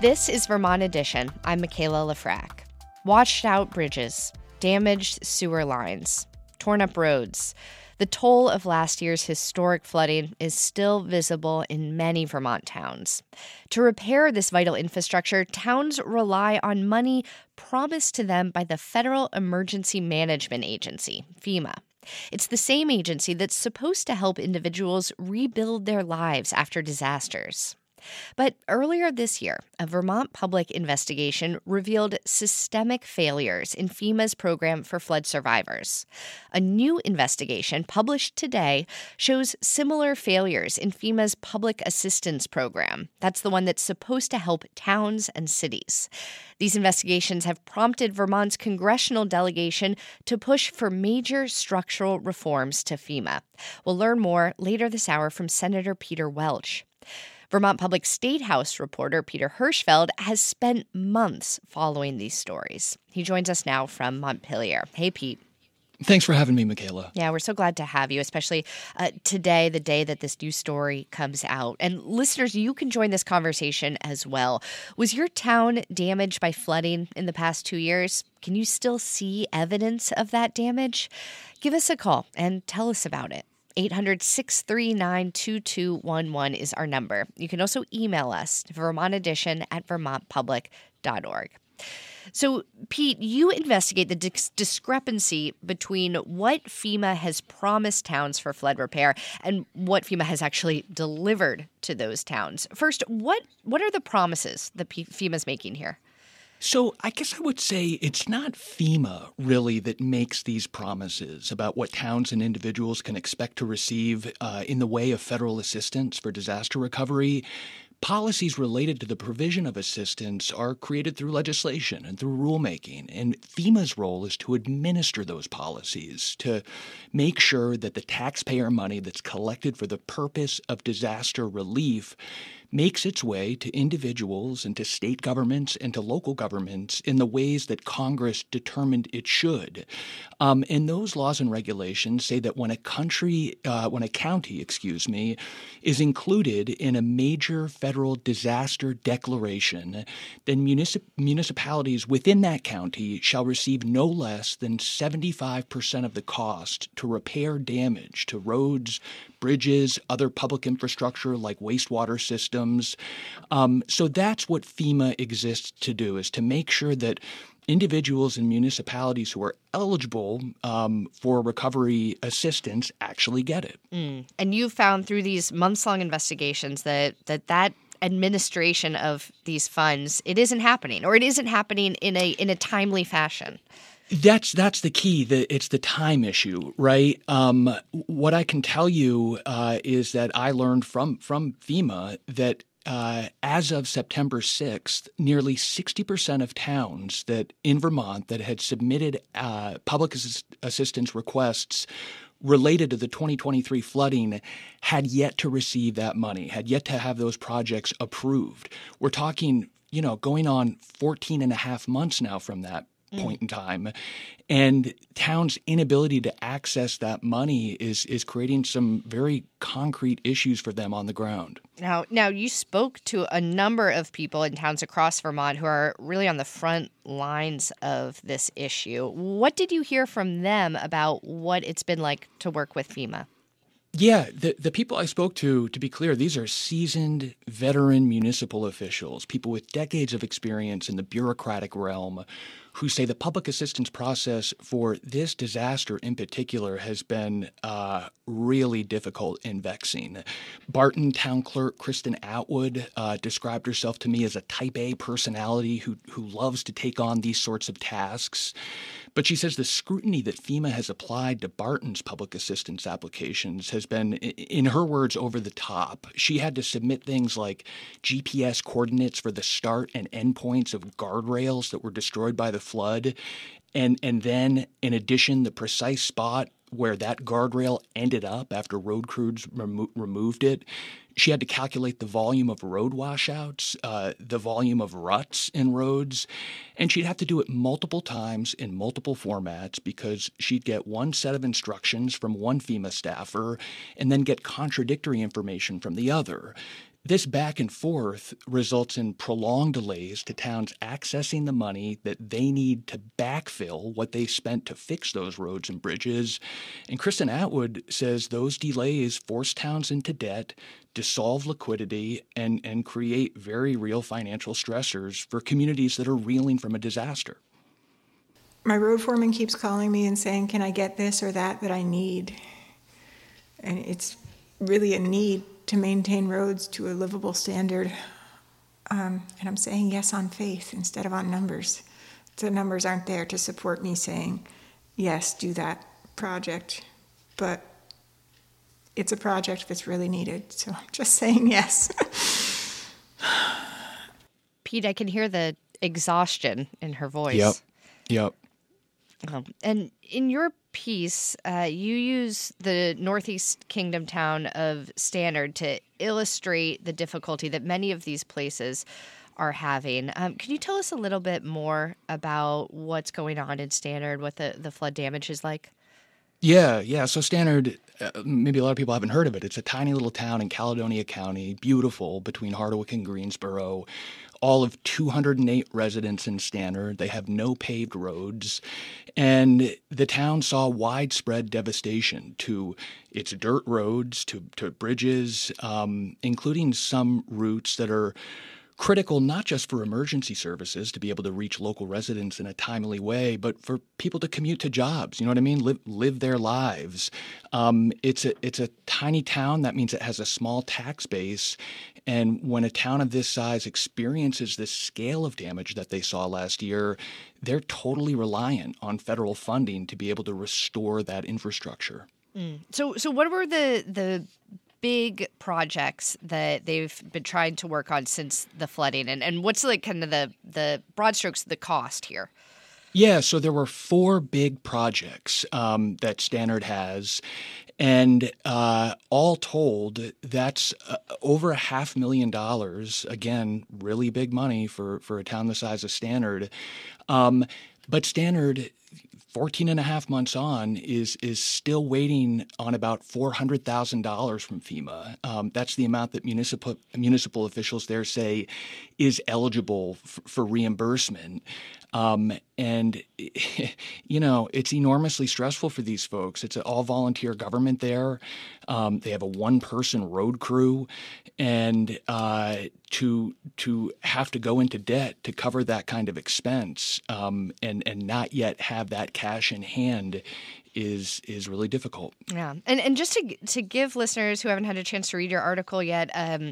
This is Vermont Edition. I'm Michaela Lafrac. Washed out bridges, damaged sewer lines, torn up roads. The toll of last year's historic flooding is still visible in many Vermont towns. To repair this vital infrastructure, towns rely on money promised to them by the Federal Emergency Management Agency, FEMA. It's the same agency that's supposed to help individuals rebuild their lives after disasters. But earlier this year, a Vermont public investigation revealed systemic failures in FEMA's program for flood survivors. A new investigation published today shows similar failures in FEMA's public assistance program. That's the one that's supposed to help towns and cities. These investigations have prompted Vermont's congressional delegation to push for major structural reforms to FEMA. We'll learn more later this hour from Senator Peter Welch. Vermont Public State House reporter Peter Hirschfeld has spent months following these stories. He joins us now from Montpelier. Hey, Pete. Thanks for having me, Michaela. Yeah, we're so glad to have you, especially today, the day that this new story comes out. And listeners, you can join this conversation as well. Was your town damaged by flooding in the past 2 years? Can you still see evidence of that damage? Give us a call and tell us about it. 800-639-2211 is our number. You can also email us, vermontedition@vermontpublic.org. So, Pete, you investigate the discrepancy between what FEMA has promised towns for flood repair and what FEMA has actually delivered to those towns. First, what are the promises that FEMA's making here? So I guess I would say it's not FEMA really that makes these promises about what towns and individuals can expect to receive in the way of federal assistance for disaster recovery. Policies related to the provision of assistance are created through legislation and through rulemaking, and FEMA's role is to administer those policies, to make sure that the taxpayer money that's collected for the purpose of disaster relief makes its way to individuals and to state governments and to local governments in the ways that Congress determined it should. And those laws and regulations say that when a county, is included in a major federal disaster declaration, then municipalities within that county shall receive no less than 75% of the cost to repair damage to roads, bridges, other public infrastructure like wastewater systems. So that's what FEMA exists to do, is to make sure that individuals and municipalities who are eligible for recovery assistance actually get it. And you found through these months-long investigations that administration of these funds, it isn't happening, or it isn't happening in a timely fashion. That's the key. It's the time issue, right? What I can tell you is that I learned from FEMA that as of September 6th, nearly 60% of towns that in Vermont that had submitted public assistance requests related to the 2023 flooding had yet to receive that money, had yet to have those projects approved. We're talking, going on 14 and a half months now from that point in time. And towns' inability to access that money is creating some very concrete issues for them on the ground. Now you spoke to a number of people in towns across Vermont who are really on the front lines of this issue. What did you hear from them about what it's been like to work with FEMA? Yeah, the people I spoke to be clear, these are seasoned, veteran municipal officials, people with decades of experience in the bureaucratic realm, who say the public assistance process for this disaster in particular has been really difficult and vexing. Barton Town Clerk Kristen Atwood described herself to me as a type A personality who loves to take on these sorts of tasks. But she says the scrutiny that FEMA has applied to Barton's public assistance applications has been, in her words, over the top. She had to submit things like GPS coordinates for the start and end points of guardrails that were destroyed by the flood. And then, in addition, the precise spot where that guardrail ended up after road crews removed it. She had to calculate the volume of road washouts, the volume of ruts in roads, and she'd have to do it multiple times in multiple formats because she'd get one set of instructions from one FEMA staffer and then get contradictory information from the other. This back and forth results in prolonged delays to towns accessing the money that they need to backfill what they spent to fix those roads and bridges. And Kristen Atwood says those delays force towns into debt, dissolve liquidity, and create very real financial stressors for communities that are reeling from a disaster. My road foreman keeps calling me and saying, can I get this or that I need? And it's really a need to maintain roads to a livable standard. And I'm saying yes on faith instead of on numbers. The numbers aren't there to support me saying, yes, do that project. But it's a project that's really needed, so I'm just saying yes. Pete, I can hear the exhaustion in her voice. Yep. And in your piece, you use the Northeast Kingdom town of Stannard to illustrate the difficulty that many of these places are having. Can you tell us a little bit more about what's going on in Stannard, what the flood damage is like? Yeah. So Stannard, maybe a lot of people haven't heard of it. It's a tiny little town in Caledonia County, beautiful between Hardwick and Greensboro. All of 208 residents in Stannard. They have no paved roads. And the town saw widespread devastation to its dirt roads, to bridges, including some routes that are critical not just for emergency services to be able to reach local residents in a timely way, but for people to commute to jobs. You know what I mean? Live their lives. It's a tiny town. That means it has a small tax base. And when a town of this size experiences this scale of damage that they saw last year, they're totally reliant on federal funding to be able to restore that infrastructure. So what were the big projects that they've been trying to work on since the flooding, and what's like kind of the broad strokes of the cost here? Yeah, so there were 4 big projects that Stannard has, and all told, that's over $500,000. Again, really big money for a town the size of Stannard. But Stannard, 14 and a half months on, is still waiting on about $400,000 from FEMA. That's the amount that municipal officials there say is eligible for reimbursement. And, you know, it's enormously stressful for these folks. It's an all-volunteer government there. They have a one-person road crew. And to have to go into debt to cover that kind of expense and not yet have that cash in hand is really difficult. Yeah. And just to give listeners who haven't had a chance to read your article yet,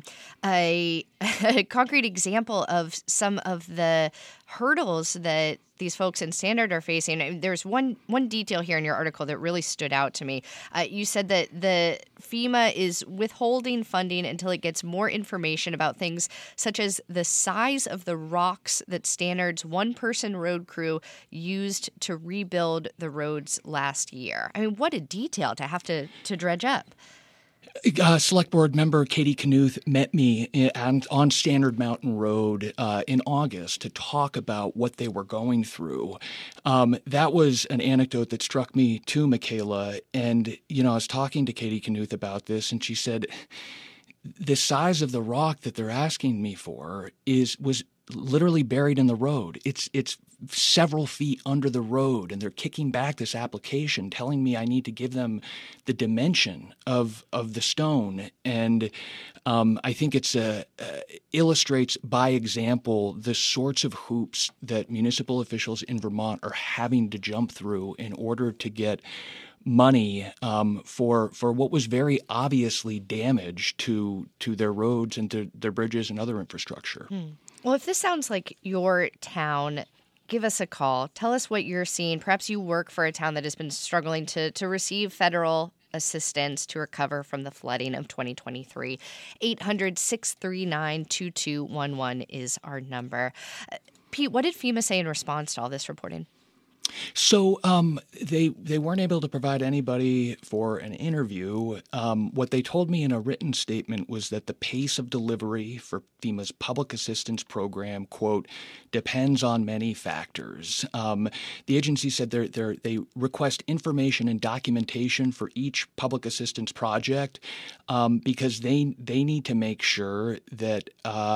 a concrete example of some of the hurdles that these folks in Stannard are facing. There's one detail here in your article that really stood out to me. You said that the FEMA is withholding funding until it gets more information about things such as the size of the rocks that Stannard's one-person road crew used to rebuild the roads last year. I mean, what a detail to have to dredge up. Select Board member Katie Knuth met me on Stannard Mountain Road in August to talk about what they were going through. That was an anecdote that struck me too, Michaela. And, you know, I was talking to Katie Knuth about this, and she said the size of the rock that they're asking me for was literally buried in the road. It's several feet under the road, and they're kicking back this application, telling me I need to give them the dimension of the stone. And I think it's illustrates by example the sorts of hoops that municipal officials in Vermont are having to jump through in order to get money for what was very obviously damage to their roads and to their bridges and other infrastructure. Well, if this sounds like your town, give us a call. Tell us what you're seeing. Perhaps you work for a town that has been struggling to receive federal assistance to recover from the flooding of 2023. 800-639-2211 is our number. Pete, what did FEMA say in response to all this reporting? So they weren't able to provide anybody for an interview. What they told me in a written statement was that the pace of delivery for FEMA's public assistance program, quote, depends on many factors. The agency said they request information and documentation for each public assistance project because they need to make sure that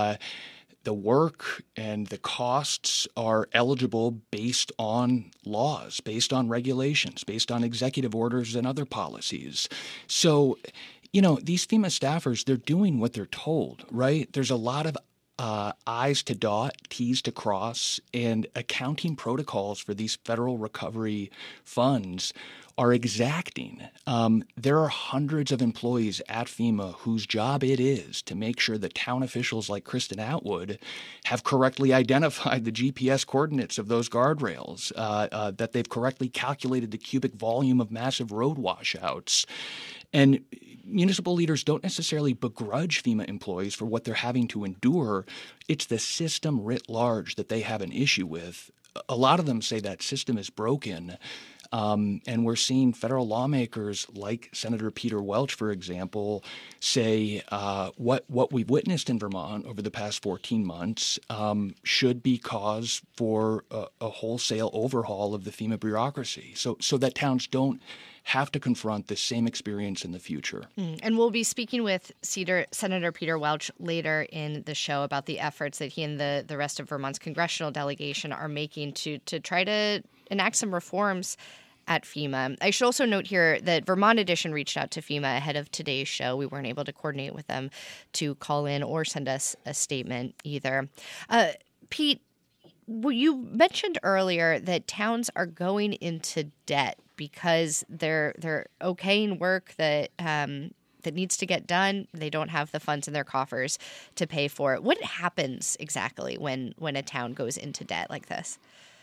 the work and the costs are eligible based on laws, based on regulations, based on executive orders and other policies. So, these FEMA staffers, they're doing what they're told, right? There's a lot of I's to dot, T's to cross, and accounting protocols for these federal recovery funds are exacting. There are hundreds of employees at FEMA whose job it is to make sure that town officials like Kristen Atwood have correctly identified the GPS coordinates of those guardrails, that they've correctly calculated the cubic volume of massive road washouts. And municipal leaders don't necessarily begrudge FEMA employees for what they're having to endure. It's the system writ large that they have an issue with. A lot of them say that system is broken. And we're seeing federal lawmakers like Senator Peter Welch, for example, say what we've witnessed in Vermont over the past 14 months should be cause for a wholesale overhaul of the FEMA bureaucracy so that towns don't have to confront the same experience in the future. And we'll be speaking with Senator Peter Welch later in the show about the efforts that he and the rest of Vermont's congressional delegation are making to try to enact some reforms at FEMA. I should also note here that Vermont Edition reached out to FEMA ahead of today's show. We weren't able to coordinate with them to call in or send us a statement either. Pete, you mentioned earlier that towns are going into debt because they're okaying work that needs to get done. They don't have the funds in their coffers to pay for it. What happens exactly when a town goes into debt like this?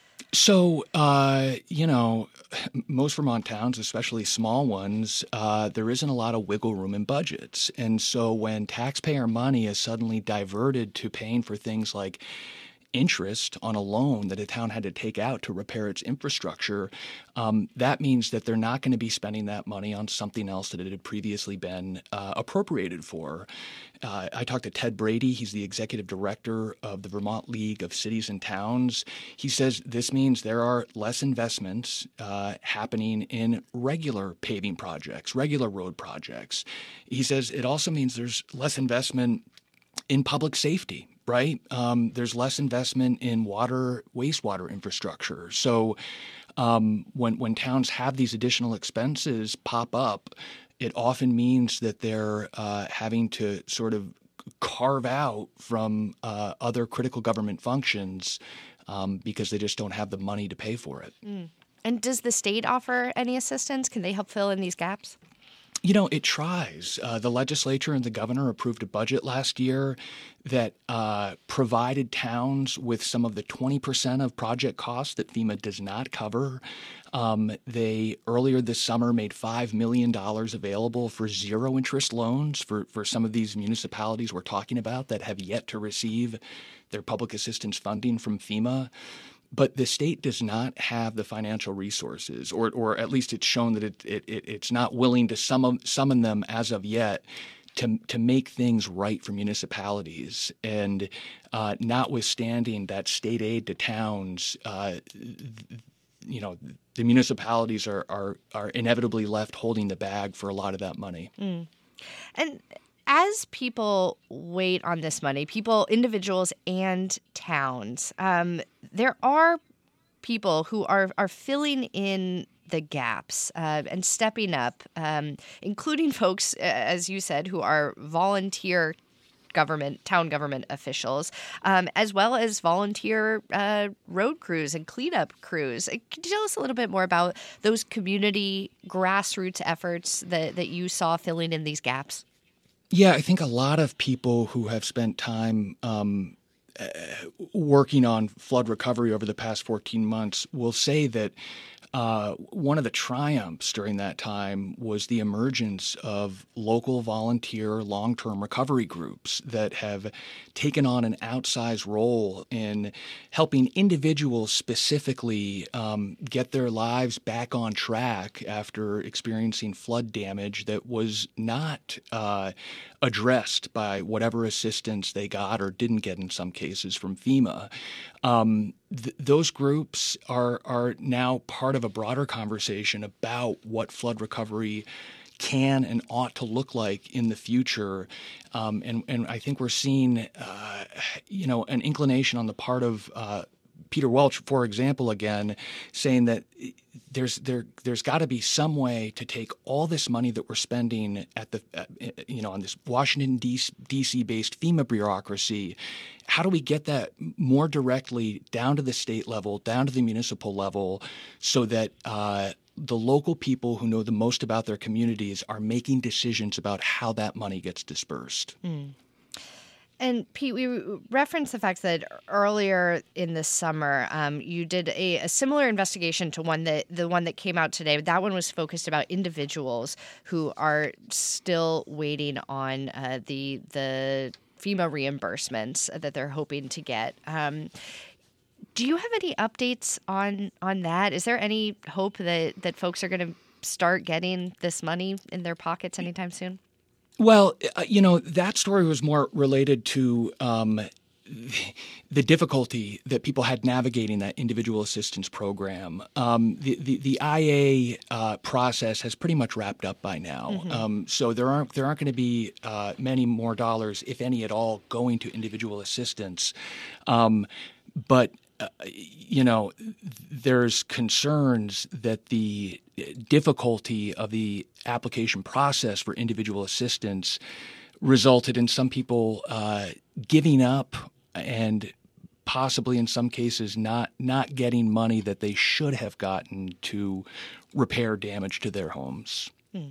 So, most Vermont towns, especially small ones, there isn't a lot of wiggle room in budgets. And so when taxpayer money is suddenly diverted to paying for things like interest on a loan that a town had to take out to repair its infrastructure, that means that they're not going to be spending that money on something else that it had previously been appropriated for. I talked to Ted Brady. He's the executive director of the Vermont League of Cities and Towns. He says this means there are less investments happening in regular paving projects, regular road projects. He says it also means there's less investment in public safety. Right? There's less investment in wastewater infrastructure. So when towns have these additional expenses pop up, it often means that they're having to sort of carve out from other critical government functions because they just don't have the money to pay for it. And does the state offer any assistance? Can they help fill in these gaps? It tries. The legislature and the governor approved a budget last year that provided towns with some of the 20% of project costs that FEMA does not cover. They earlier this summer made $5 million available for zero-interest loans for some of these municipalities we're talking about that have yet to receive their public assistance funding from FEMA. But the state does not have the financial resources, or at least it's shown that it's not willing to summon them as of yet to make things right for municipalities. And notwithstanding that state aid to towns, the municipalities are inevitably left holding the bag for a lot of that money. And as people wait on this money, individuals and towns, there are people who are filling in the gaps and stepping up, including folks, as you said, who are volunteer town government officials, as well as volunteer road crews and cleanup crews. Could you tell us a little bit more about those community grassroots efforts that you saw filling in these gaps? Yeah, I think a lot of people who have spent time working on flood recovery over the past 14 months will say that one of the triumphs during that time was the emergence of local volunteer long-term recovery groups that have taken on an outsized role in helping individuals specifically get their lives back on track after experiencing flood damage that was not addressed by whatever assistance they got or didn't get in some cases from FEMA. Those groups are now part of a broader conversation about what flood recovery can and ought to look like in the future. And I think we're seeing, an inclination on the part of Peter Welch, for example, again, saying that there's got to be some way to take all this money that we're spending on this Washington D.C. based FEMA bureaucracy. How do we get that more directly down to the state level, down to the municipal level, so that the local people who know the most about their communities are making decisions about how that money gets dispersed? And Pete, we referenced the fact that earlier in the summer, you did a similar investigation to the one that came out today. That one was focused about individuals who are still waiting on the FEMA reimbursements that they're hoping to get. Do you have any updates on that? Is there any hope that folks are going to start getting this money in their pockets anytime soon? Well, that story was more related to the difficulty that people had navigating that individual assistance program. The IA process has pretty much wrapped up by now, so there aren't going to be many more dollars, if any at all, going to individual assistance. But there's concerns that the difficulty of the application process for individual assistance resulted in some people giving up and possibly in some cases not getting money that they should have gotten to repair damage to their homes.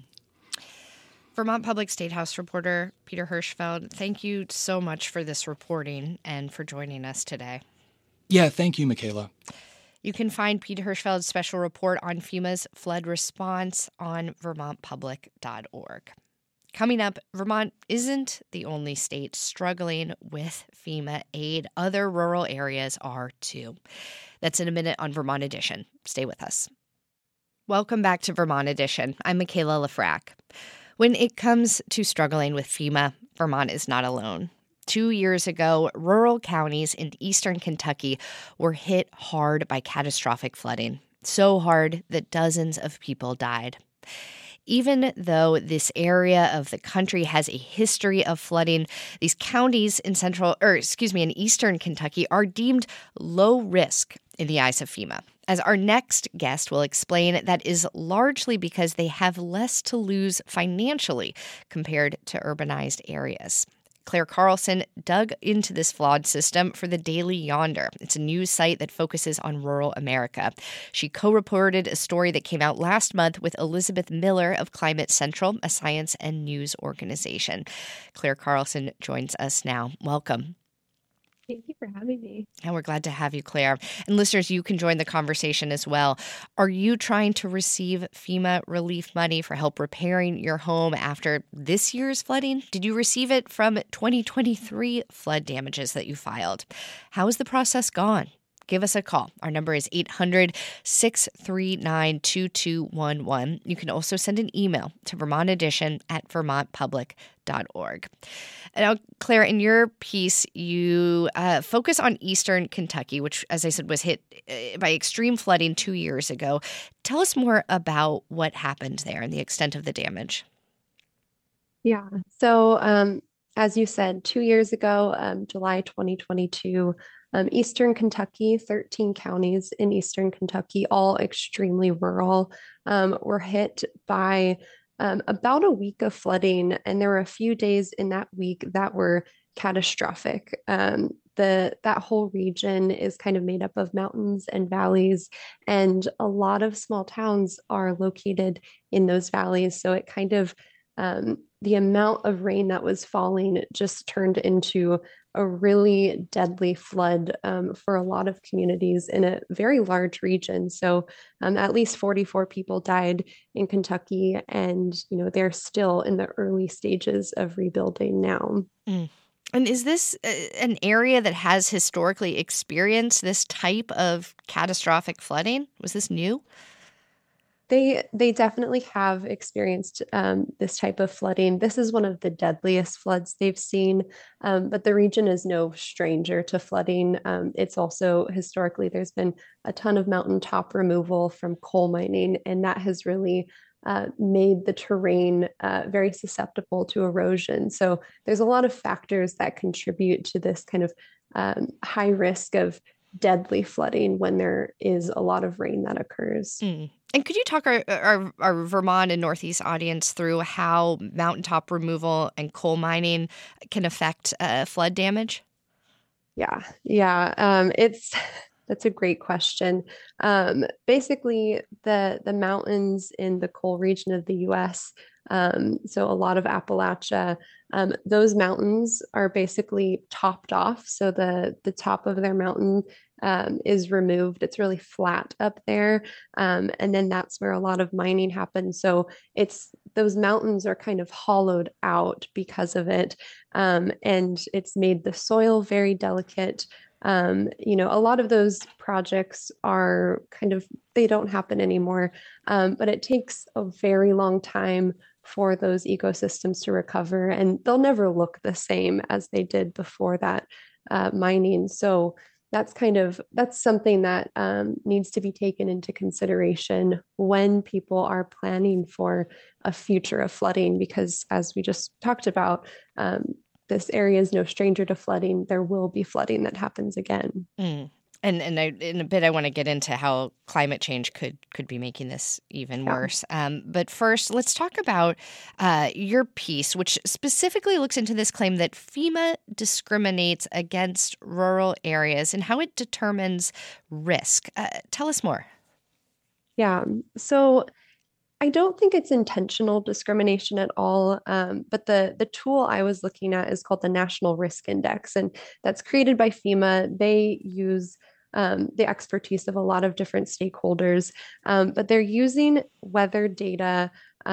Vermont Public State House reporter Peter Hirschfeld, thank you so much for this reporting and for joining us today. Yeah, thank you, Michaela. You can find Peter Hirschfeld's special report on FEMA's flood response on vermontpublic.org. Coming up, Vermont isn't the only state struggling with FEMA aid. Other rural areas are too. That's in a minute on Vermont Edition. Stay with us. Welcome back to Vermont Edition. I'm Michaela Lefrak. When it comes to struggling with FEMA, Vermont is not alone. 2 years ago, rural counties in eastern Kentucky were hit hard by catastrophic flooding, so hard that dozens of people died. Even though this area of the country has a history of flooding, these counties in eastern Kentucky are deemed low risk in the eyes of FEMA. As our next guest will explain, that is largely because they have less to lose financially compared to urbanized areas. Claire Carlson dug into this flawed system for the Daily Yonder. It's a news site that focuses on rural America. She co-reported a story that came out last month with Elizabeth Miller of Climate Central, a science and news organization. Claire Carlson joins us now. Welcome. Thank you for having me. And we're glad to have you, Claire. And listeners, you can join the conversation as well. Are you trying to receive FEMA relief money for help repairing your home after this year's flooding? Did you receive it from 2023 flood damages that you filed? How has the process gone? Give us a call. Our number is 800-639-2211. You can also send an email to vermontedition@vermontpublic.org. Now, Claire, in your piece, you focus on eastern Kentucky, which, as I said, was hit by extreme flooding 2 years ago. Tell us more about what happened there and the extent of the damage. Yeah. So, as you said, 2 years ago, July 2022, Eastern Kentucky, 13 counties in Eastern Kentucky, all extremely rural, were hit by about a week of flooding. And there were a few days in that week that were catastrophic. That whole region is kind of made up of mountains and valleys, and a lot of small towns are located in those valleys. So it kind of the amount of rain that was falling just turned into a really deadly flood for a lot of communities in a very large region. So at least 44 people died in Kentucky, and they're still in the early stages of rebuilding now. Mm. And is this an area that has historically experienced this type of catastrophic flooding? Was this new? They definitely have experienced this type of flooding. This is one of the deadliest floods they've seen, but the region is no stranger to flooding. It's also historically there's been a ton of mountaintop removal from coal mining, and that has really made the terrain very susceptible to erosion. So there's a lot of factors that contribute to this kind of high risk of deadly flooding when there is a lot of rain that occurs. Mm. And could you talk our Vermont and Northeast audience through how mountaintop removal and coal mining can affect flood damage? Yeah. That's a great question. Basically, the mountains in the coal region of the U.S., so a lot of Appalachia, those mountains are basically topped off. So the top of their mountain is removed. It's really flat up there, and then that's where a lot of mining happens. So those mountains are kind of hollowed out because of it, and it's made the soil very delicate. A lot of those projects are they don't happen anymore, but it takes a very long time for those ecosystems to recover, and they'll never look the same as they did before that mining. So that's something that needs to be taken into consideration when people are planning for a future of flooding, because as we just talked about, this area is no stranger to flooding. There will be flooding that happens again. Mm. And in a bit, I want to get into how climate change could be making this even worse. But first, let's talk about your piece, which specifically looks into this claim that FEMA discriminates against rural areas and how it determines risk. Tell us more. Yeah. So I don't think it's intentional discrimination at all, but the tool I was looking at is called the National Risk Index, and that's created by FEMA. They use the expertise of a lot of different stakeholders, but they're using weather data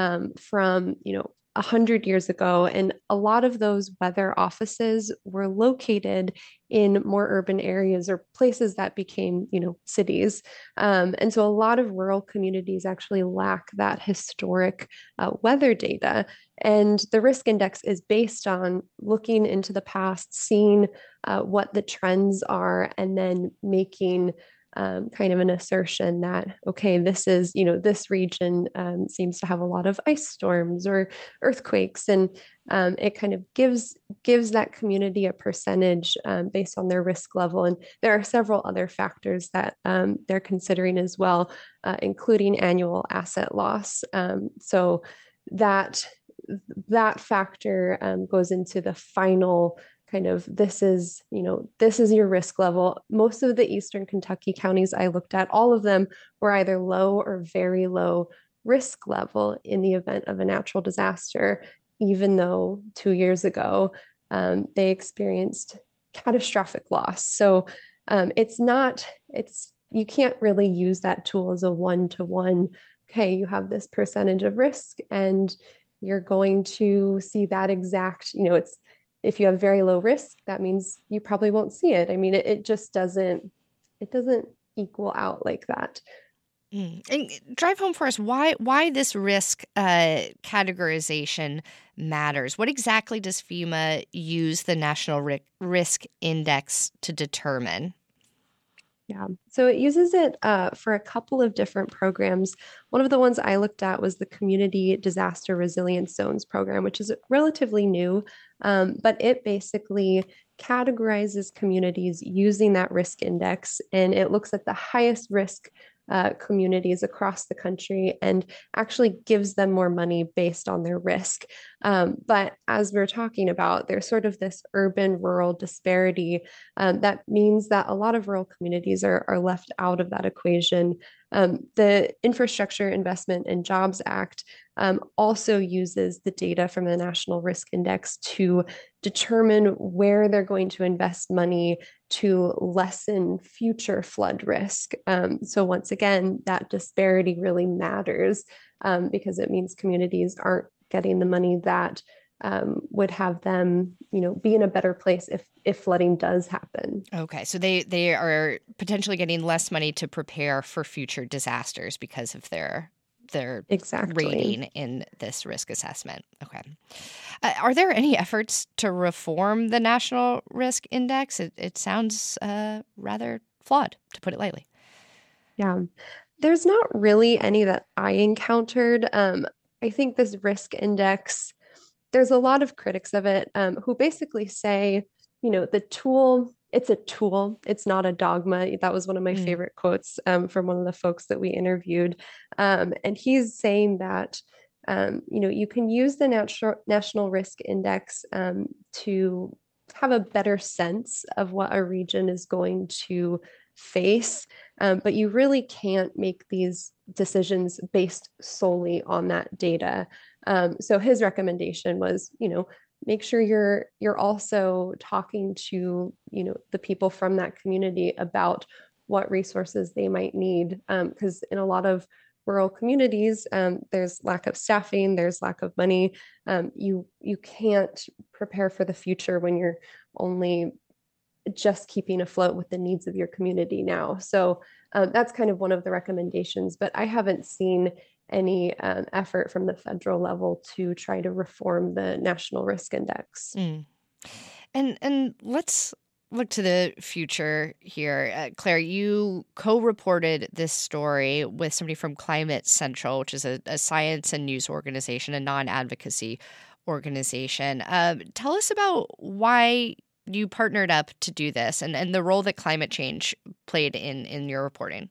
from 100 years ago, and a lot of those weather offices were located in more urban areas or places that became, cities. And so a lot of rural communities actually lack that historic weather data. And the risk index is based on looking into the past, seeing what the trends are, and then making kind of an assertion that, okay, this region seems to have a lot of ice storms or earthquakes, and it kind of gives that community a percentage based on their risk level. And there are several other factors that they're considering as well, including annual asset loss. So that factor goes into the final kind of, this is your risk level. Most of the Eastern Kentucky counties I looked at, all of them were either low or very low risk level in the event of a natural disaster, even though 2 years ago they experienced catastrophic loss. So you can't really use that tool as a one-to-one. Okay, you have this percentage of risk, and you're going to see that exact, if you have very low risk, that means you probably won't see it. I mean, it just doesn't equal out like that. And drive home for us why this risk categorization matters. What exactly does FEMA use the National Risk Index to determine? Yeah, so it uses it for a couple of different programs. One of the ones I looked at was the Community Disaster Resilience Zones program, which is relatively new, but it basically categorizes communities using that risk index, and it looks at the highest risk communities across the country and actually gives them more money based on their risk. But as we're talking about, there's sort of this urban-rural disparity that means that a lot of rural communities are left out of that equation. The Infrastructure Investment and Jobs Act also uses the data from the National Risk Index to determine where they're going to invest money to lessen future flood risk. So once again, that disparity really matters because it means communities aren't getting the money that would have them, be in a better place if flooding does happen. Okay, so they are potentially getting less money to prepare for future disasters because of their Exactly. rating in this risk assessment. Okay. Are there any efforts to reform the National Risk Index? It sounds rather flawed, to put it lightly. Yeah, there's not really any that I encountered. I think this risk index, there's a lot of critics of it who basically say, the tool, it's a tool, it's not a dogma. That was one of my favorite quotes from one of the folks that we interviewed. And he's saying that, you can use the National Risk Index to have a better sense of what a region is going to face, but you really can't make these decisions based solely on that data. So his recommendation was, make sure you're also talking to, the people from that community about what resources they might need. Because in a lot of rural communities, there's lack of staffing, there's lack of money. You can't prepare for the future when you're only just keeping afloat with the needs of your community now. So that's kind of one of the recommendations, but I haven't seen any effort from the federal level to try to reform the National Risk Index. And let's look to the future here. Claire, you co-reported this story with somebody from Climate Central, which is a science and news organization, a non-advocacy organization. Tell us about why you partnered up to do this and the role that climate change played in your reporting.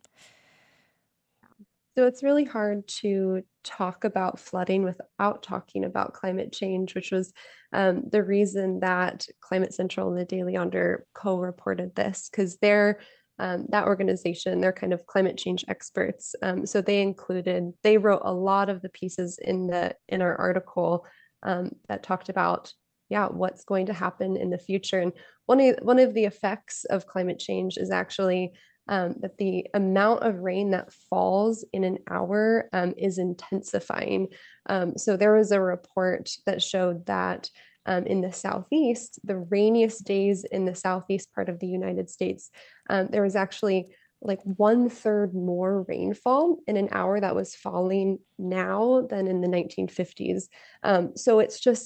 So it's really hard to talk about flooding without talking about climate change, which was the reason that Climate Central and the Daily Yonder co-reported this, because they're that organization, they're kind of climate change experts. So they wrote a lot of the pieces in our article that talked about what's going to happen in the future. And one of the effects of climate change is actually that the amount of rain that falls in an hour is intensifying. So there was a report that showed that in the Southeast, the rainiest days in the Southeast part of the United States, there was actually like 1/3 more rainfall in an hour that was falling now than in the 1950s. So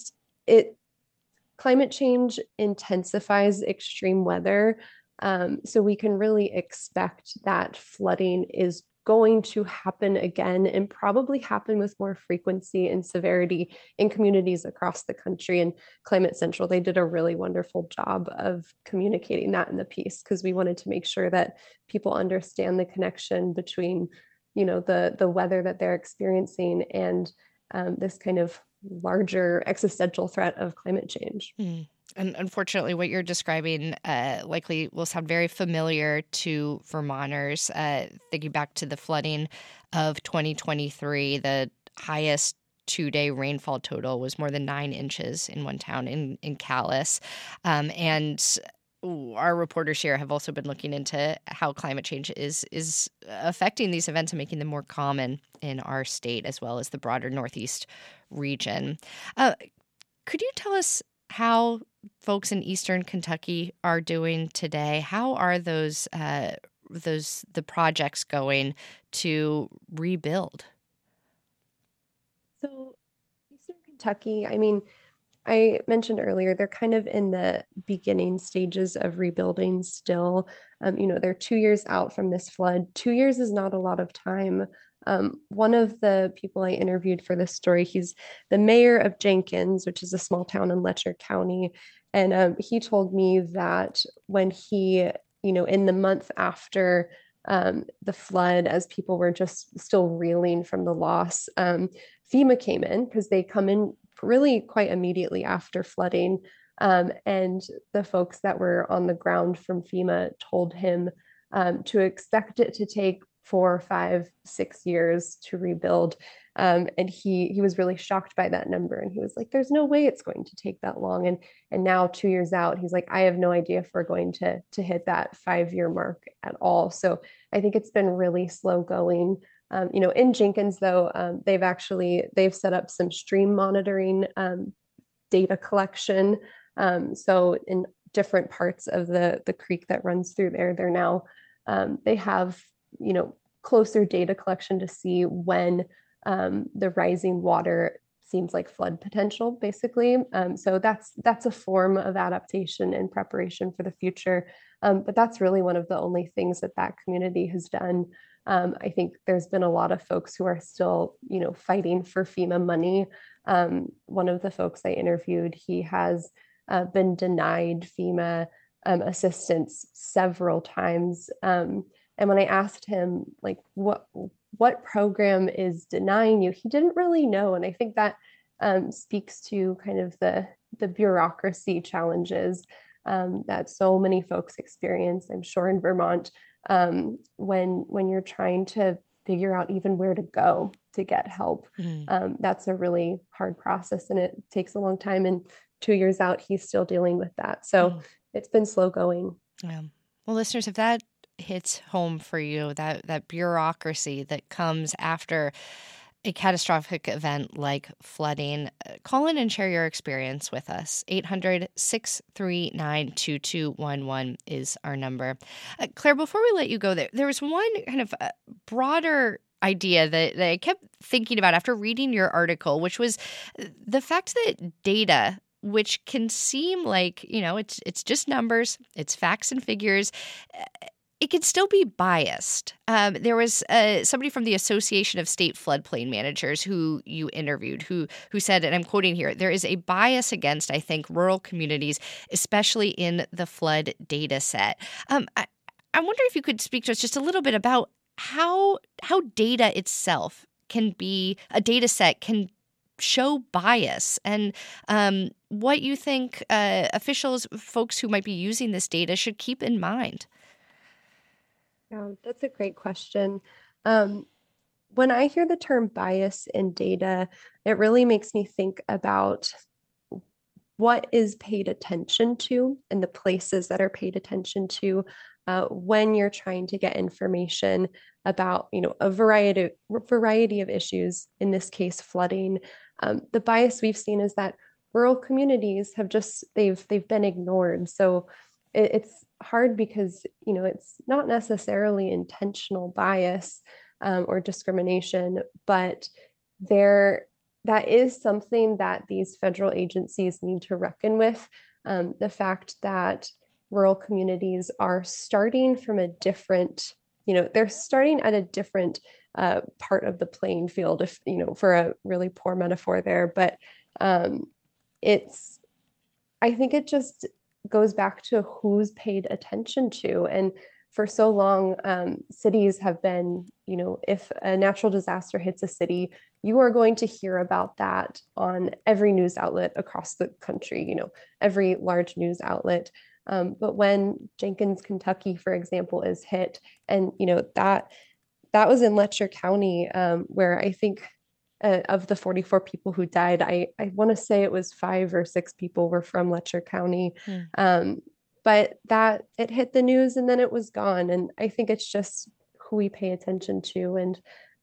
climate change intensifies extreme weather. So we can really expect that flooding is going to happen again and probably happen with more frequency and severity in communities across the country. And Climate Central, they did a really wonderful job of communicating that in the piece because we wanted to make sure that people understand the connection between, the weather that they're experiencing and this kind of larger existential threat of climate change. And unfortunately, what you're describing likely will sound very familiar to Vermonters. Thinking back to the flooding of 2023, the highest 2-day rainfall total was more than 9 inches in one town in Calais. And our reporters here have also been looking into how climate change is affecting these events and making them more common in our state as well as the broader Northeast region. Could you tell us how folks in Eastern Kentucky are doing today? How are the projects going to rebuild? So Eastern Kentucky, I mentioned earlier, they're kind of in the beginning stages of rebuilding still. They're 2 years out from this flood. 2 years is not a lot of time. One of the people I interviewed for this story, he's the mayor of Jenkins, which is a small town in Letcher County. And he told me that when he, in the month after the flood, as people were just still reeling from the loss, FEMA came in because they come in really quite immediately after flooding. And the folks that were on the ground from FEMA told him to expect it to take 4, 5, 6 years to rebuild. And he was really shocked by that number. And he was like, there's no way it's going to take that long. And now 2 years out, he's like, I have no idea if we're going to hit that 5-year mark at all. So I think it's been really slow going. In Jenkins, though, they've set up some stream monitoring data collection. So in different parts of the creek that runs through there, they're now they have closer data collection to see when the rising water seems like flood potential, basically. So that's a form of adaptation and preparation for the future. But that's really one of the only things that community has done. I think there's been a lot of folks who are still, fighting for FEMA money. One of the folks I interviewed, he has been denied FEMA assistance several times. And when I asked him, like, what program is denying you, he didn't really know. And I think that speaks to kind of the bureaucracy challenges that so many folks experience, I'm sure, in Vermont, when you're trying to figure out even where to go to get help. That's a really hard process, and it takes a long time. And 2 years out, he's still dealing with that. So it's been slow going. Yeah. Well, listeners, if that hits home for you, that bureaucracy that comes after a catastrophic event like flooding, call in and share your experience with us. 800-639-2211 is our number. Claire, before we let you go, there was one kind of broader idea that I kept thinking about after reading your article, which was the fact that data, which can seem like, it's just numbers, it's facts and figures, it can still be biased. There was somebody from the Association of State Floodplain Managers who you interviewed who said, and I'm quoting here, there is a bias against, I think, rural communities, especially in the flood data set. I wonder if you could speak to us just a little bit about how data itself can be, a data set can show bias, and what you think officials, folks who might be using this data should keep in mind. Yeah, that's a great question. When I hear the term bias in data, it really makes me think about what is paid attention to and the places that are paid attention to when you're trying to get information about, a variety of issues, in this case, flooding. The bias we've seen is that rural communities have they've been ignored. So it's hard because, it's not necessarily intentional bias or discrimination, but that is something that these federal agencies need to reckon with. The fact that rural communities are starting from a different, they're starting at a different part of the playing field, if, for a really poor metaphor there. But I think it just goes back to who's paid attention to. And for so long, cities have been, if a natural disaster hits a city, you are going to hear about that on every news outlet across the country, every large news outlet. But when Jenkins, Kentucky, for example, is hit, and, that was in Letcher County, where I think of the 44 people who died, I want to say it was 5 or 6 people were from Letcher County. But that it hit the news and then it was gone. And I think it's just who we pay attention to. And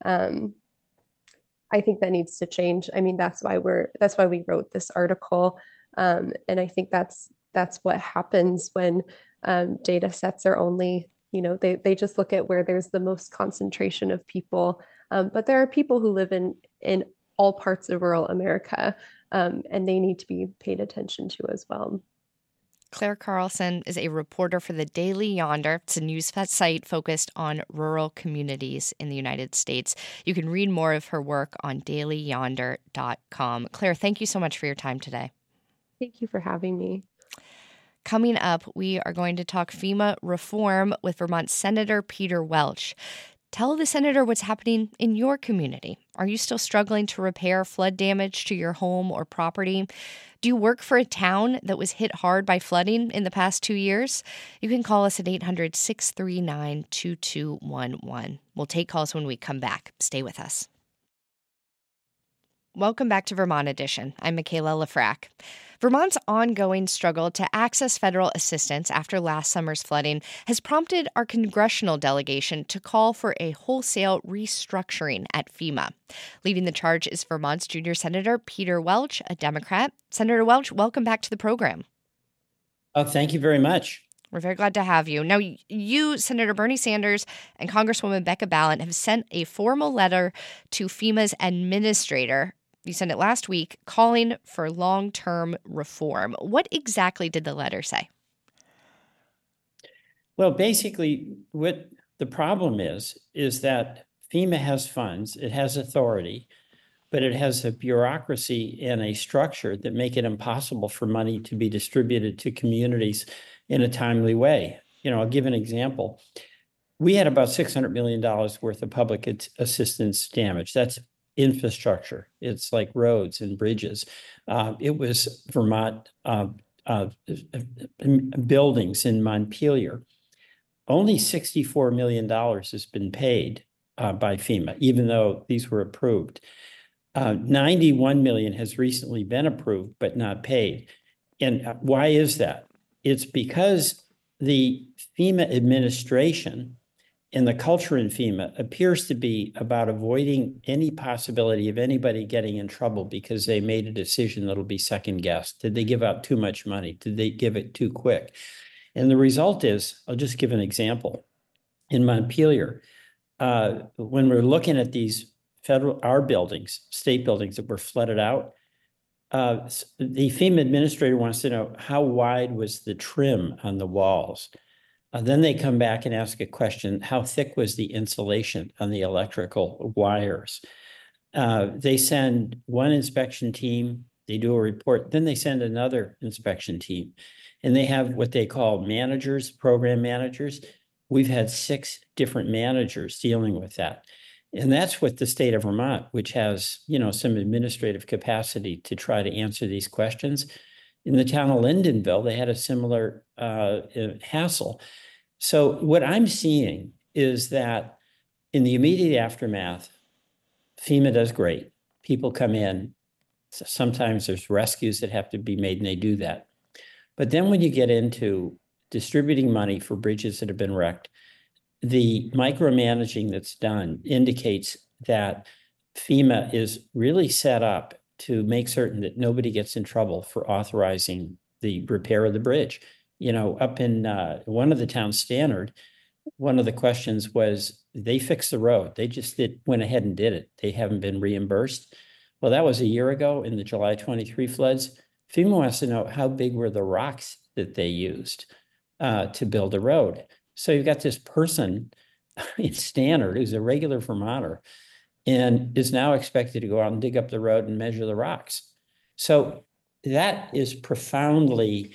I think that needs to change. I mean, that's why we wrote this article. And I think that's what happens when data sets are only, they just look at where there's the most concentration of people. But there are people who live in all parts of rural America, and they need to be paid attention to as well. Claire Carlson is a reporter for the Daily Yonder. It's a news site focused on rural communities in the United States. You can read more of her work on dailyyonder.com. Claire, thank you so much for your time today. Thank you for having me. Coming up, we are going to talk FEMA reform with Vermont Senator Peter Welch. Tell the senator what's happening in your community. Are you still struggling to repair flood damage to your home or property? Do you work for a town that was hit hard by flooding in the past 2 years? You can call us at 800-639-2211. We'll take calls when we come back. Stay with us. Welcome back to Vermont Edition. I'm Michaela Lafrac. Vermont's ongoing struggle to access federal assistance after last summer's flooding has prompted our congressional delegation to call for a wholesale restructuring at FEMA. Leading the charge is Vermont's junior senator, Peter Welch, a Democrat. Senator Welch, welcome back to the program. Oh, thank you very much. We're very glad to have you. Now, you, Senator Bernie Sanders, and Congresswoman Becca Balint have sent a formal letter to FEMA's administrator. You sent it last week, calling for long-term reform. What exactly did the letter say? Well, basically, what the problem is that FEMA has funds, it has authority, but it has a bureaucracy and a structure that make it impossible for money to be distributed to communities in a timely way. I'll give an example. We had about $600 million worth of public assistance damage. That's infrastructure. It's like roads and bridges. It was Vermont buildings in Montpelier. Only $64 million has been paid by FEMA, even though these were approved. 91 million has recently been approved, but not paid. And why is that? It's because the FEMA administration and the culture in FEMA appears to be about avoiding any possibility of anybody getting in trouble because they made a decision that'll be second guessed. Did they give out too much money? Did they give it too quick? And the result is, I'll just give an example. In Montpelier, when we're looking at these our buildings, state buildings that were flooded out, the FEMA administrator wants to know how wide was the trim on the walls. Then they come back and ask a question, how thick was the insulation on the electrical wires? They send one inspection team, they do a report, then they send another inspection team. And they have what they call managers, program managers. We've had 6 different managers dealing with that. And that's what the state of Vermont, which has, some administrative capacity to try to answer these questions. In the town of Lyndonville, they had a similar hassle. So what I'm seeing is that in the immediate aftermath, FEMA does great. People come in. Sometimes there's rescues that have to be made, and they do that. But then when you get into distributing money for bridges that have been wrecked, the micromanaging that's done indicates that FEMA is really set up to make certain that nobody gets in trouble for authorizing the repair of the bridge. Up in one of the towns, Stannard, one of the questions was they fixed the road. They just went ahead and did it. They haven't been reimbursed. Well, that was a year ago in the July 23 floods. FEMA wants to know how big were the rocks that they used to build a road. So you've got this person in Stannard who's a regular Vermonter and is now expected to go out and dig up the road and measure the rocks. So that is profoundly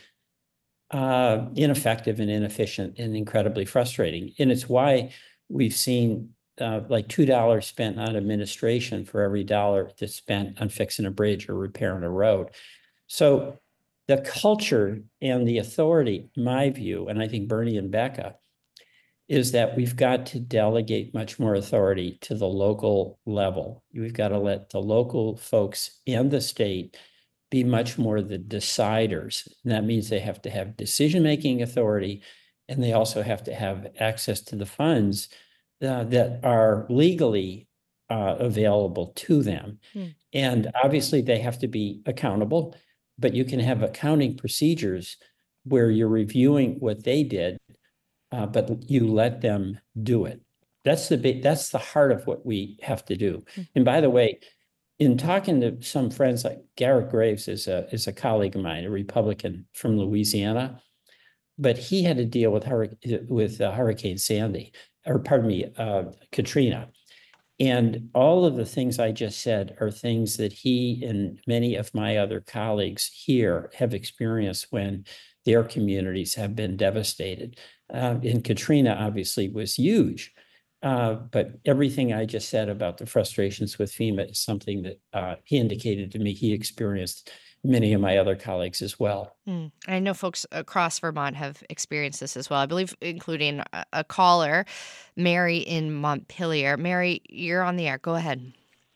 ineffective and inefficient and incredibly frustrating. And it's why we've seen like $2 spent on administration for every dollar that's spent on fixing a bridge or repairing a road. So the culture and the authority, my view, and I think Bernie and Becca, is that we've got to delegate much more authority to the local level. We've got to let the local folks and the state be much more the deciders. And that means they have to have decision-making authority, and they also have to have access to the funds that are legally available to them. And obviously they have to be accountable, but you can have accounting procedures where you're reviewing what they did, but you let them do it. That's the heart of what we have to do. And by the way, in talking to some friends, like Garrett Graves is a colleague of mine, a Republican from Louisiana, but he had to deal with Hurricane Sandy, or pardon me, Katrina. And all of the things I just said are things that he and many of my other colleagues here have experienced when their communities have been devastated. And Katrina obviously was huge. But everything I just said about the frustrations with FEMA is something that he indicated to me he experienced. Many of my other colleagues as well. I know folks across Vermont have experienced this as well. I believe including a caller, Mary in Montpelier. Mary, you're on the air. Go ahead.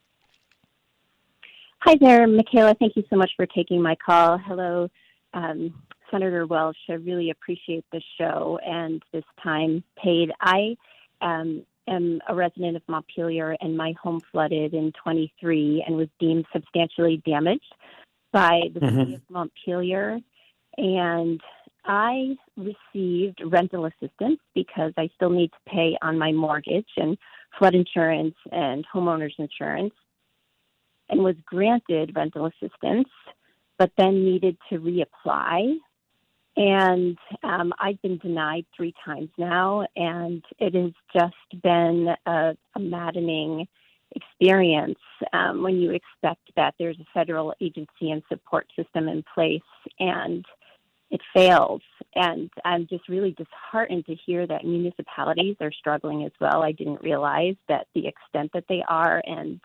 Hi there, Michaela. Thank you so much for taking my call. Hello, Senator Welch. I really appreciate this show and this time paid. I am a resident of Montpelier, and my home flooded in 23 and was deemed substantially damaged by the city of Montpelier. And I received rental assistance because I still need to pay on my mortgage and flood insurance and homeowners insurance, and was granted rental assistance, but then needed to reapply. And I've been denied 3 times now, and it has just been a maddening experience when you expect that there's a federal agency and support system in place and it fails. And I'm just really disheartened to hear that municipalities are struggling as well. I didn't realize that the extent that they are, and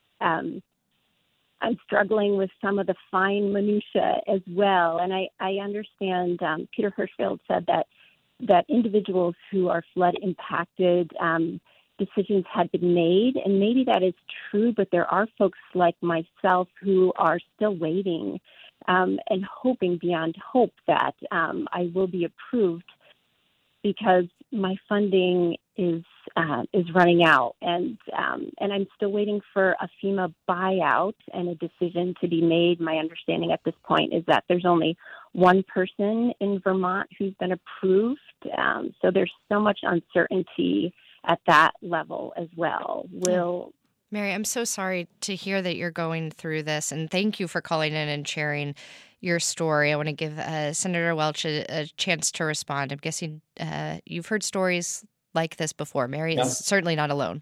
I'm struggling with some of the fine minutia as well. And I understand Peter Hirschfeld said that individuals who are flood impacted, decisions had been made, and maybe that is true, but there are folks like myself who are still waiting and hoping beyond hope that I will be approved, because my funding is running out, and I'm still waiting for a FEMA buyout and a decision to be made. My understanding at this point is that there's only one person in Vermont who's been approved, so there's so much uncertainty at that level as well. Mary, I'm so sorry to hear that you're going through this, and thank you for calling in and sharing your story. I want to give Senator Welch a chance to respond. I'm guessing you've heard stories like this before. Mary is certainly not alone.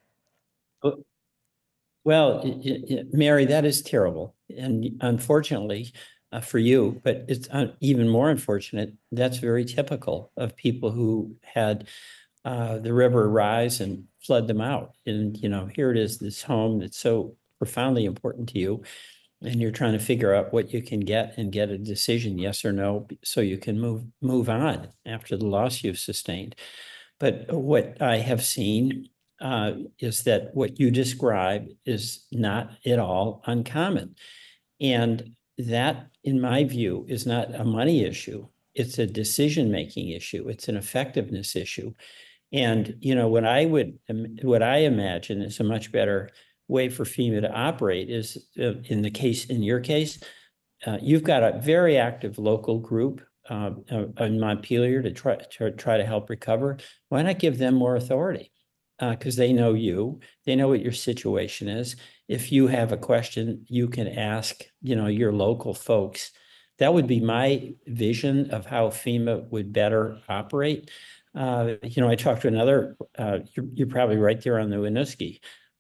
Well, Mary, that is terrible. And unfortunately for you, but it's even more unfortunate, that's very typical of people who had the river rise and flood them out. And, here it is, this home that's so profoundly important to you, and you're trying to figure out what you can get and get a decision, yes or no, so you can move on after the loss you've sustained. But what I have seen is that what you describe is not at all uncommon. And that, in my view, is not a money issue. It's a decision-making issue. It's an effectiveness issue. And, what I imagine is a much better way for FEMA to operate is in your case, you've got a very active local group in Montpelier to try to help recover. Why not give them more authority? Because they know you, they know what your situation is. If you have a question, you can ask, your local folks. That would be my vision of how FEMA would better operate. I talked to another, you're probably right there on the Winooski.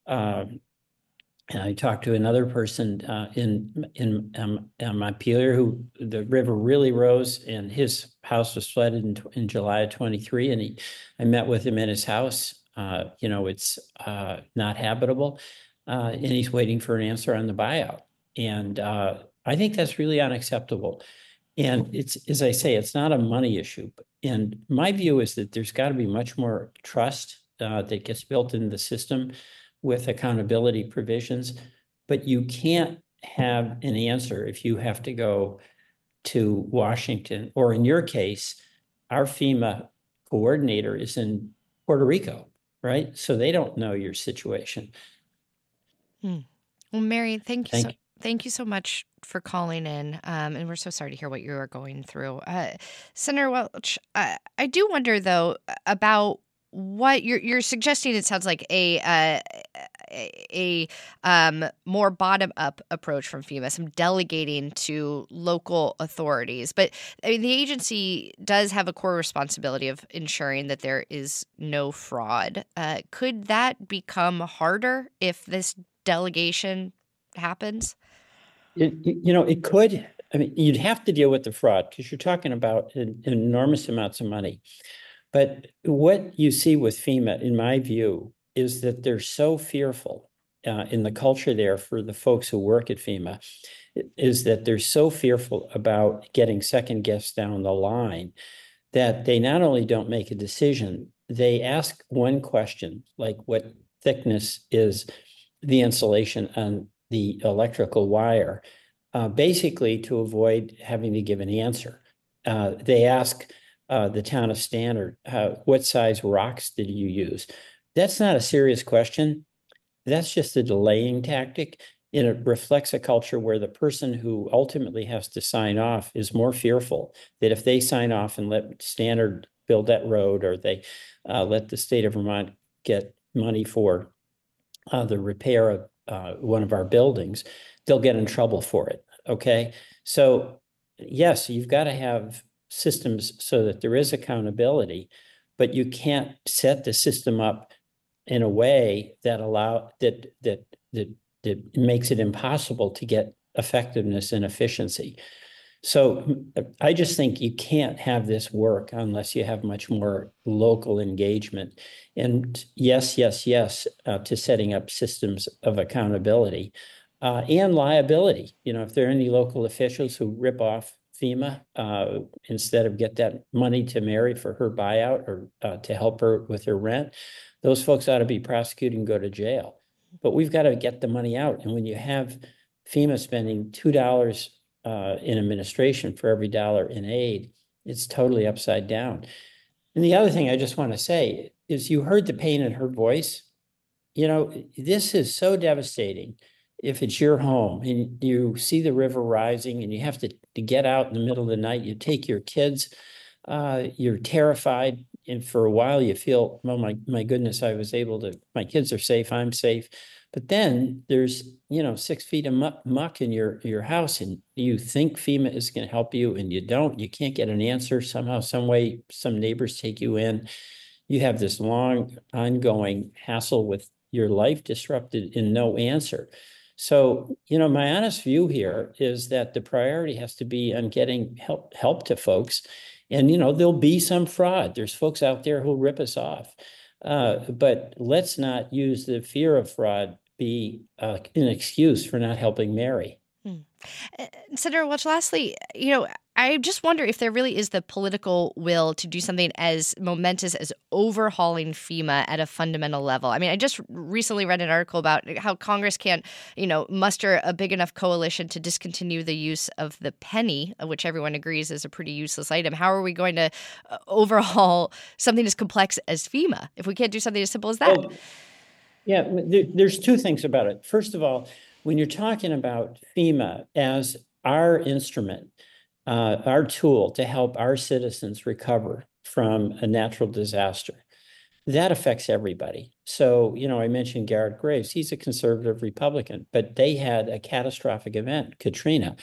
And I talked to another person in Montpelier who the river really rose, and his house was flooded in July of 23. And I met with him in his house. It's not habitable, and he's waiting for an answer on the buyout. And I think that's really unacceptable. And it's, as I say, it's not a money issue. And my view is that there's got to be much more trust that gets built into the system with accountability provisions. But you can't have an answer if you have to go to Washington, or in your case, our FEMA coordinator is in Puerto Rico, right? So they don't know your situation. Well, Mary, thank you so much for calling in, and we're so sorry to hear what you are going through. Senator Welch, I do wonder, though, about what you're suggesting. It sounds like a more bottom-up approach from FEMA, some delegating to local authorities. But the agency does have a core responsibility of ensuring that there is no fraud. Could that become harder if this delegation happens? It could. I mean, you'd have to deal with the fraud because you're talking about enormous amounts of money. But what you see with FEMA, in my view, is that they're so fearful in the culture there for the folks who work at FEMA, is that they're so fearful about getting second guessed down the line that they not only don't make a decision, they ask one question, like what thickness is the insulation on the electrical wire, basically to avoid having to give an answer. They ask the town of Stannard, what size rocks did you use? That's not a serious question. That's just a delaying tactic. And it reflects a culture where the person who ultimately has to sign off is more fearful that if they sign off and let Stannard build that road, or they let the state of Vermont get money for the repair of one of our buildings, they'll get in trouble for it. Okay. So yes, you've got to have systems so that there is accountability, but you can't set the system up in a way that that makes it impossible to get effectiveness and efficiency. So I just think you can't have this work unless you have much more local engagement. And yes, to setting up systems of accountability and liability. You know, if there are any local officials who rip off FEMA instead of get that money to Mary for her buyout or to help her with her rent, those folks ought to be prosecuted and go to jail. But we've got to get the money out. And when you have FEMA spending $2 in administration for every dollar in aid, it's totally upside down. And the other thing I just want to say is you heard the pain in her voice. You know, this is so devastating. If it's your home and you see the river rising and you have to get out in the middle of the night, you take your kids, you're terrified. And for a while you feel, oh my goodness, my kids are safe, I'm safe. But then there's, 6 feet of muck in your house and you think FEMA is going to help you and you don't, you can't get an answer somehow, some way, some neighbors take you in. You have this long ongoing hassle with your life disrupted and no answer. So, my honest view here is that the priority has to be on getting help to folks. And, there'll be some fraud. There's folks out there who'll rip us off. But let's not use the fear of fraud be an excuse for not helping Mary. Senator Welch, lastly, I just wonder if there really is the political will to do something as momentous as overhauling FEMA at a fundamental level. I mean, I just recently read an article about how Congress can't, muster a big enough coalition to discontinue the use of the penny, which everyone agrees is a pretty useless item. How are we going to overhaul something as complex as FEMA if we can't do something as simple as that? Well, yeah, there's two things about it. First of all, when you're talking about FEMA as our instrument, our tool to help our citizens recover from a natural disaster, that affects everybody. So, I mentioned Garrett Graves. He's a conservative Republican, but they had a catastrophic event, Katrina.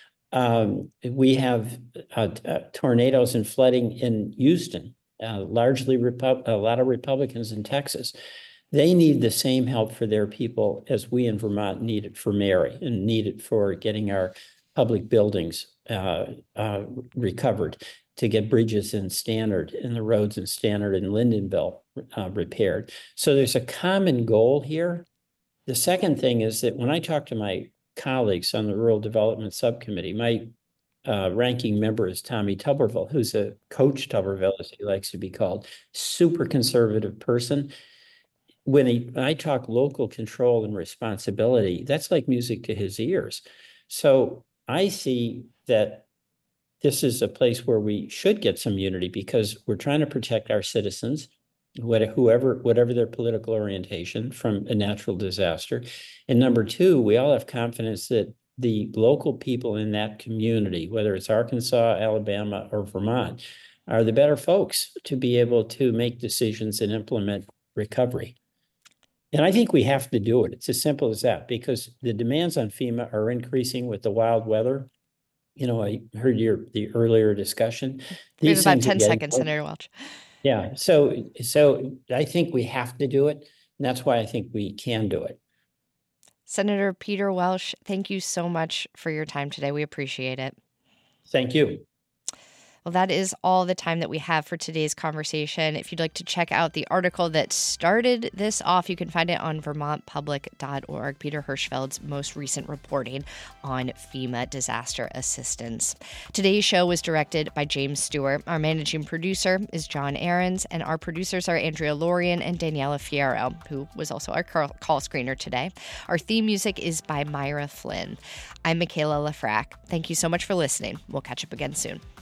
We have tornadoes and flooding in Houston, largely a lot of Republicans in Texas. They need the same help for their people as we in Vermont need it for Mary and need it for getting our public buildings recovered, to get bridges in Stannard and the roads in Stannard and Lyndonville repaired. So there's a common goal here. The second thing is that when I talk to my colleagues on the Rural Development Subcommittee, my ranking member is Tommy Tuberville, who's a Coach Tuberville, as he likes to be called, super conservative person. When I talk local control and responsibility, that's like music to his ears. So I see that this is a place where we should get some unity because we're trying to protect our citizens, whatever their political orientation, from a natural disaster. And number two, we all have confidence that the local people in that community, whether it's Arkansas, Alabama, or Vermont, are the better folks to be able to make decisions and implement recovery. And I think we have to do it. It's as simple as that, because the demands on FEMA are increasing with the wild weather. I heard the earlier discussion. We have about 10 seconds, Senator Welch. Yeah. So I think we have to do it. And that's why I think we can do it. Senator Peter Welch, thank you so much for your time today. We appreciate it. Thank you. Well, that is all the time that we have for today's conversation. If you'd like to check out the article that started this off, you can find it on vermontpublic.org, Peter Hirschfeld's most recent reporting on FEMA disaster assistance. Today's show was directed by James Stewart. Our managing producer is John Ahrens, and our producers are Andrea Lorien and Daniela Fierro, who was also our call screener today. Our theme music is by Myra Flynn. I'm Michaela Lafrac. Thank you so much for listening. We'll catch up again soon.